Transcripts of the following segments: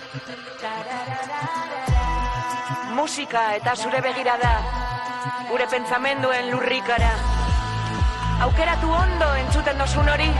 Musika eta zure begirada, gure pentsamenduen lurrikara. Aukeratu ondo entzuten dozun hori,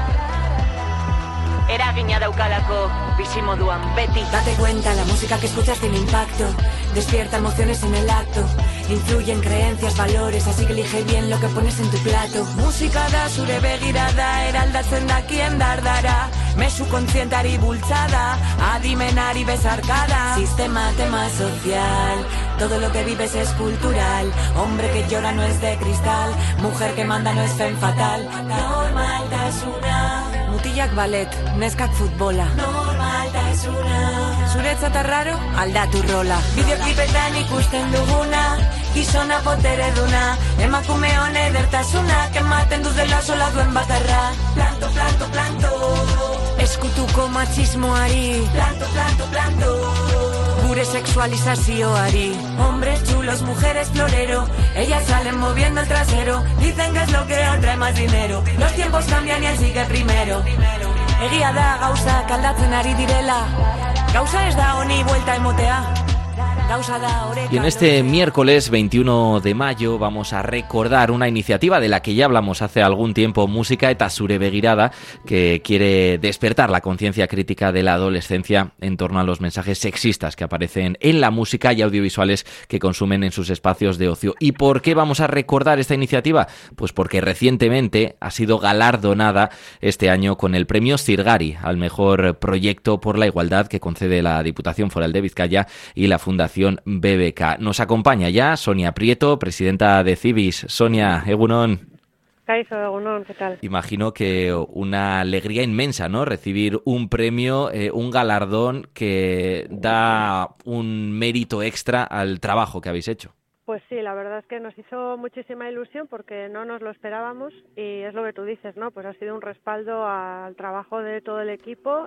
eragina daukalako bizimoduan beti. Date cuenta, la música que escuchas tiene impacto, despierta emociones en el acto, influye en creencias, valores, así que elige bien lo que pones en tu plato. Musika da zure begirada, eraldatzen dakien dardara, mezu kontzientari bultzada, adimenari bezarkada. Sistema, tema social, todo lo que vives es cultural, hombre que llora no es de cristal, mujer que manda no es femme fatal. Normaltasuna, mutilak ballet, neskak futbola. Normaltasuna, zuretzat arraro, aldatu rola. Bideoklipetan ikusten duguna, gizona botereduna, emakume hone edertasunak ematen du dela sola duen bakarra. Planto, planto, planto, eskutuko machismoari. Planto, planto, planto, gure sexualizazioari. Hombres chulos, mujeres florero, ellas salen moviendo el trasero, dicen que es lo que atrae más dinero. Los tiempos cambian y él sigue primero. Egia da gauzak aldatzen ari direla, gauza ez da honi buelta emotea. Y en este miércoles 21 de mayo vamos a recordar una iniciativa de la que ya hablamos hace algún tiempo, Musika eta zure begirada, que quiere despertar la conciencia crítica de la adolescencia en torno a los mensajes sexistas que aparecen en la música y audiovisuales que consumen en sus espacios de ocio. ¿Y por qué vamos a recordar esta iniciativa? Pues porque recientemente ha sido galardonada este año con el premio Zirgari al mejor proyecto por la igualdad que concede la Diputación Foral de Vizcaya y la Fundación BBK. Nos acompaña ya Sonia Prieto, presidenta de Cibis. Sonia, egunon. Kaixo, egunon, ¿qué tal? Imagino que una alegría inmensa, ¿no? Recibir un premio, un galardón que da un mérito extra al trabajo que habéis hecho. Pues sí, la verdad es que nos hizo muchísima ilusión porque no nos lo esperábamos y es lo que tú dices, ¿no? Pues ha sido un respaldo al trabajo de todo el equipo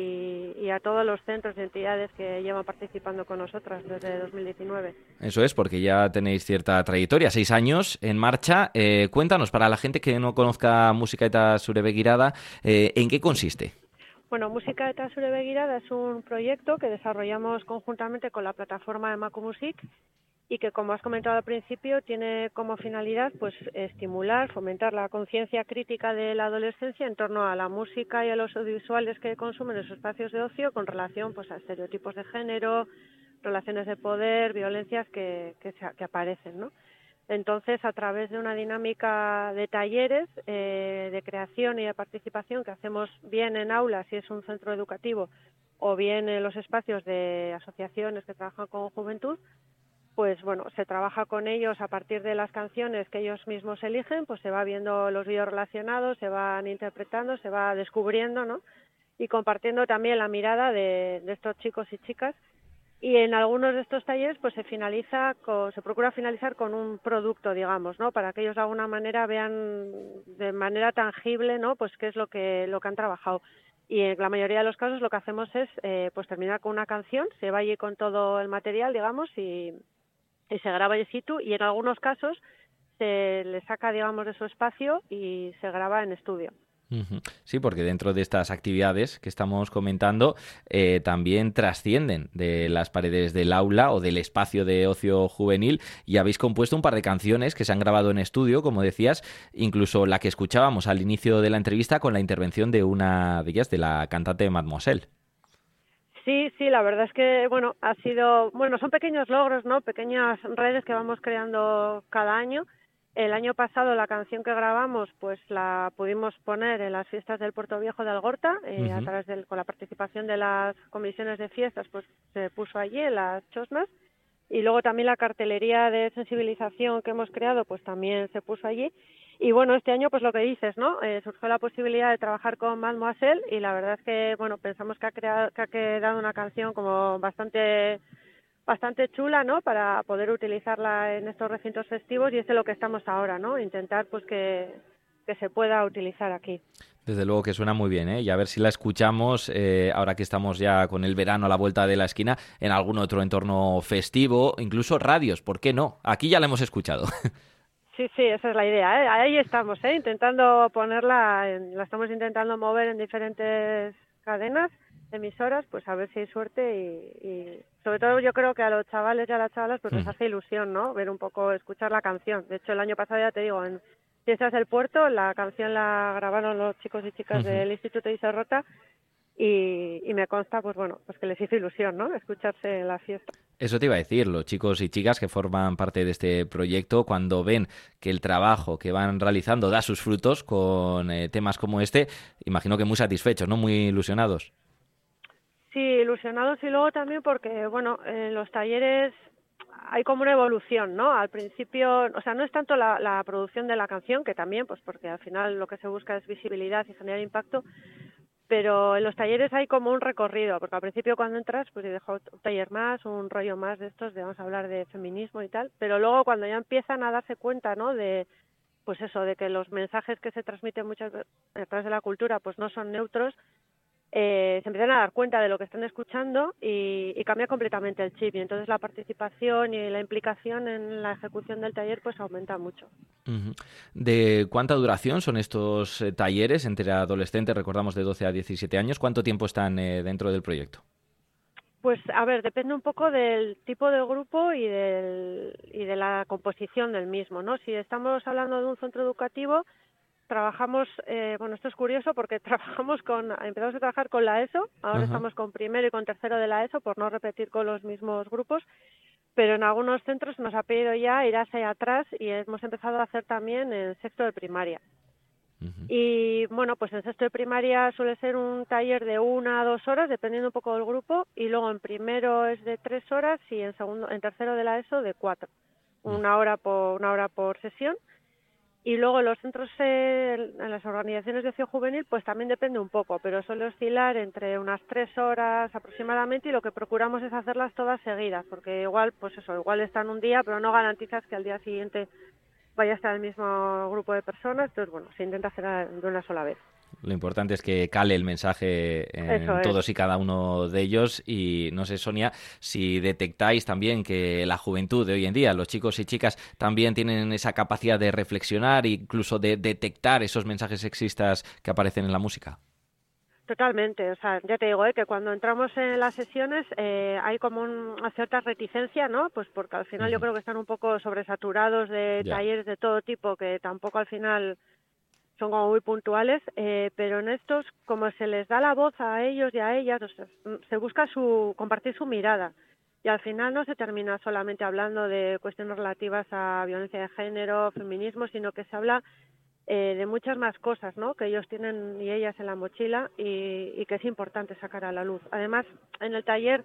y a todos los centros y entidades que llevan participando con nosotras desde 2019. Eso es, porque ya tenéis cierta trayectoria, 6 años en marcha. Cuéntanos, para la gente que no conozca Musika eta zure begirada, ¿en qué consiste? Bueno, Musika eta zure begirada es un proyecto que desarrollamos conjuntamente con la plataforma Emakumusik y que, como has comentado al principio, tiene como finalidad pues estimular, fomentar la conciencia crítica de la adolescencia en torno a la música y a los audiovisuales que consumen en sus espacios de ocio con relación pues a estereotipos de género, relaciones de poder, violencias que aparecen, ¿no? Entonces, a través de una dinámica de talleres de creación y de participación que hacemos bien en aulas si es un centro educativo o bien en los espacios de asociaciones que trabajan con juventud, pues bueno, se trabaja con ellos a partir de las canciones que ellos mismos eligen, pues se va viendo los vídeos relacionados, se van interpretando, se va descubriendo, ¿no? Y compartiendo también la mirada de estos chicos y chicas. Y en algunos de estos talleres pues se procura finalizar con un producto, digamos, ¿no? Para que ellos de alguna manera vean de manera tangible, ¿no? Pues qué es lo que han trabajado. Y en la mayoría de los casos lo que hacemos es pues terminar con una canción, se va allí con todo el material, digamos, y se graba in situ, y en algunos casos se le saca, digamos, de su espacio y se graba en estudio. Sí, porque dentro de estas actividades que estamos comentando también trascienden de las paredes del aula o del espacio de ocio juvenil, y habéis compuesto un par de canciones que se han grabado en estudio, como decías, incluso la que escuchábamos al inicio de la entrevista con la intervención de una de ellas, de la cantante Mademoiselle. Sí, la verdad es que, son pequeños logros, ¿no? Pequeñas redes que vamos creando cada año. El año pasado la canción que grabamos, pues la pudimos poner en las fiestas del Puerto Viejo de Algorta, a través con la participación de las comisiones de fiestas, pues se puso allí en las chosnas. Y luego también la cartelería de sensibilización que hemos creado, pues también se puso allí. Y bueno, este año, pues lo que dices, ¿no? Surgió la posibilidad de trabajar con Mademoiselle y la verdad es que, bueno, pensamos que ha quedado una canción como bastante chula, ¿no? Para poder utilizarla en estos recintos festivos, y es de lo que estamos ahora, ¿no? Intentar, pues, que se pueda utilizar aquí. Desde luego que suena muy bien, ¿eh? Y a ver si la escuchamos, ahora que estamos ya con el verano a la vuelta de la esquina, en algún otro entorno festivo, incluso radios, ¿por qué no? Aquí ya la hemos escuchado. Sí, esa es la idea, ¿eh? Ahí estamos, intentando ponerla, la estamos intentando mover en diferentes cadenas, emisoras, pues a ver si hay suerte y sobre todo yo creo que a los chavales y a las chavalas pues les hace ilusión, ¿no? Ver un poco, escuchar la canción. De hecho, el año pasado, ya te digo, en Fiestas del Puerto, la canción la grabaron los chicos y chicas del Instituto Iserrota y me consta, pues bueno, pues que les hizo ilusión, ¿no? Escucharse en la fiesta. Eso te iba a decir, los chicos y chicas que forman parte de este proyecto, cuando ven que el trabajo que van realizando da sus frutos con temas como este, imagino que muy satisfechos, ¿no? Muy ilusionados. Sí, ilusionados y luego también porque, bueno, en los talleres hay como una evolución, ¿no? Al principio, o sea, no es tanto la producción de la canción, que también, pues porque al final lo que se busca es visibilidad y generar impacto, pero en los talleres hay como un recorrido, porque al principio cuando entras, pues dejo un taller más, un rollo más de estos, de vamos a hablar de feminismo y tal, pero luego cuando ya empiezan a darse cuenta, ¿no? De, pues eso, de que los mensajes que se transmiten muchas veces a través de la cultura, pues no son neutros, se empiezan a dar cuenta de lo que están escuchando y cambia completamente el chip, y entonces la participación y la implicación en la ejecución del taller pues aumenta mucho. ¿De cuánta duración son estos talleres entre adolescentes, recordamos de 12 a 17 años? ¿Cuánto tiempo están dentro del proyecto? Pues a ver, depende un poco del tipo de grupo y de la composición del mismo, ¿no? Si estamos hablando de un centro educativo, trabajamos, bueno, esto es curioso porque empezamos a trabajar con la ESO, ahora estamos con primero y con tercero de la ESO por no repetir con los mismos grupos, pero en algunos centros nos ha pedido ya ir hacia atrás y hemos empezado a hacer también en sexto de primaria. Y bueno, pues en sexto de primaria suele ser un taller de 1 a 2 horas, dependiendo un poco del grupo, y luego en primero es de 3 horas y en tercero de la ESO de 4, una hora por sesión. Y luego los centros, en las organizaciones de ocio juvenil, pues también depende un poco, pero suele oscilar entre unas 3 horas aproximadamente, y lo que procuramos es hacerlas todas seguidas, porque igual, pues eso, igual están un día, pero no garantizas que al día siguiente vaya a estar el mismo grupo de personas, entonces bueno, se intenta hacer de una sola vez. Lo importante es que cale el mensaje en todos y cada uno de ellos. Y no sé, Sonia, si detectáis también que la juventud de hoy en día, los chicos y chicas, también tienen esa capacidad de reflexionar e incluso de detectar esos mensajes sexistas que aparecen en la música. Totalmente, o sea, ya te digo, que cuando entramos en las sesiones hay como una cierta reticencia, ¿no? Pues porque al final yo creo que están un poco sobresaturados de talleres de todo tipo, que tampoco al final son como muy puntuales, pero en estos, como se les da la voz a ellos y a ellas, o sea, se busca compartir su mirada, y al final no se termina solamente hablando de cuestiones relativas a violencia de género, feminismo, sino que se habla de muchas más cosas, ¿no? Que ellos tienen y ellas en la mochila y que es importante sacar a la luz. Además, en el taller,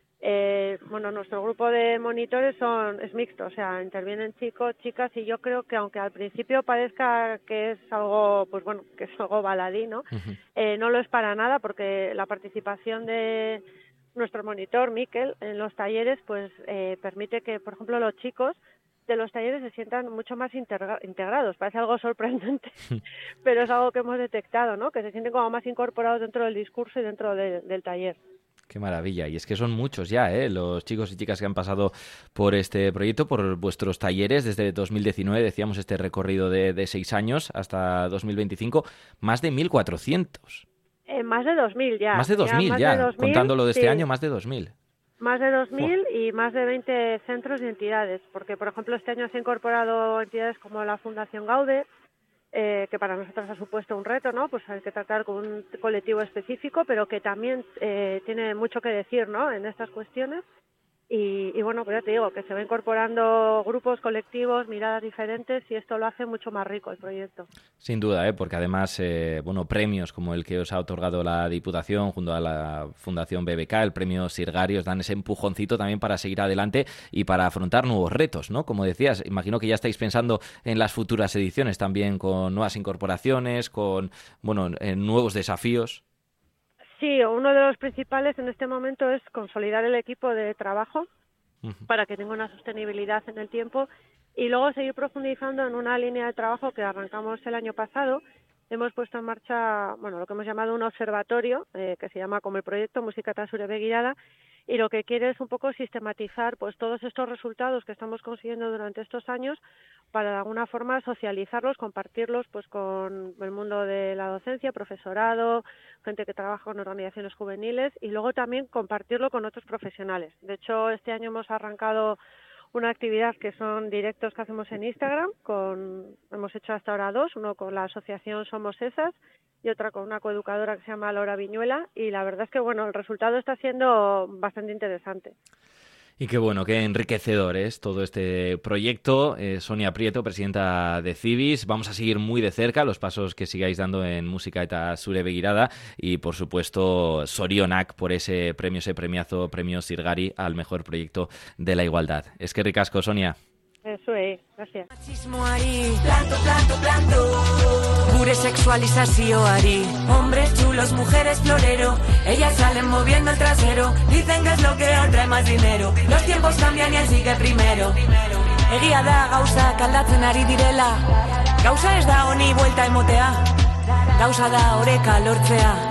bueno, nuestro grupo de monitores es mixto, o sea, intervienen chicos, chicas, y yo creo que aunque al principio parezca que es algo, pues bueno, que es algo baladí, ¿no? No lo es para nada, porque la participación de nuestro monitor, Miquel, en los talleres, pues permite que, por ejemplo, los chicos de los talleres se sientan mucho más integrados. Parece algo sorprendente, pero es algo que hemos detectado, ¿no? Que se sienten como más incorporados dentro del discurso y dentro del taller. Qué maravilla. Y es que son muchos ya, los chicos y chicas que han pasado por este proyecto, por vuestros talleres desde 2019, decíamos, este recorrido de 6 años hasta 2025, más de 1.400. Más de 2.000 ya. Más de 2.000 ya, 2.000, contándolo de este sí. año, más de 2.000. Más de 2.000 y más de 20 centros y entidades, porque por ejemplo este año se han incorporado entidades como la Fundación Gaude, que para nosotros ha supuesto un reto, ¿no? Pues hay que tratar con un colectivo específico, pero que también tiene mucho que decir, ¿no? En estas cuestiones. Y bueno, pues ya te digo, que se va incorporando grupos, colectivos, miradas diferentes, y esto lo hace mucho más rico el proyecto. Sin duda, porque además, bueno, premios como el que os ha otorgado la Diputación junto a la Fundación BBK, el premio Sirgari, os dan ese empujoncito también para seguir adelante y para afrontar nuevos retos, ¿no? Como decías, imagino que ya estáis pensando en las futuras ediciones también, con nuevas incorporaciones, con, bueno, nuevos desafíos. Sí, uno de los principales en este momento es consolidar el equipo de trabajo para que tenga una sostenibilidad en el tiempo, y luego seguir profundizando en una línea de trabajo que arrancamos el año pasado. Hemos puesto en marcha, bueno, lo que hemos llamado un observatorio, que se llama como el proyecto Musika eta zure begirada, y lo que quiere es un poco sistematizar pues todos estos resultados que estamos consiguiendo durante estos años para de alguna forma socializarlos, compartirlos pues con el mundo de la docencia, profesorado, gente que trabaja con organizaciones juveniles y luego también compartirlo con otros profesionales. De hecho, este año hemos arrancado una actividad que son directos que hacemos en Instagram, hemos hecho hasta ahora 2, uno con la asociación Somos Esas y otra con una coeducadora que se llama Laura Viñuela, y la verdad es que el resultado está siendo bastante interesante. Y qué bueno, qué enriquecedor es todo este proyecto. Sonia Prieto, presidenta de Cibis. Vamos a seguir muy de cerca los pasos que sigáis dando en Musika eta Zure Begirada y, por supuesto, zorionak por ese premiazo, premio Sirgari al mejor proyecto de la igualdad. Eskerrik asko, Sonia. Eso es, gracias. Machismoari, planto, gure sexualizazioari. Hombres chulos, mujeres florero, ellas salen moviendo el trasero. Dicen que es lo que atrae más dinero. Los tiempos cambian y él sigue primero. Egia da gauzak aldatzen ari direla. Gauza ez da honi buelta emotea. Gauza da oreka lortzea.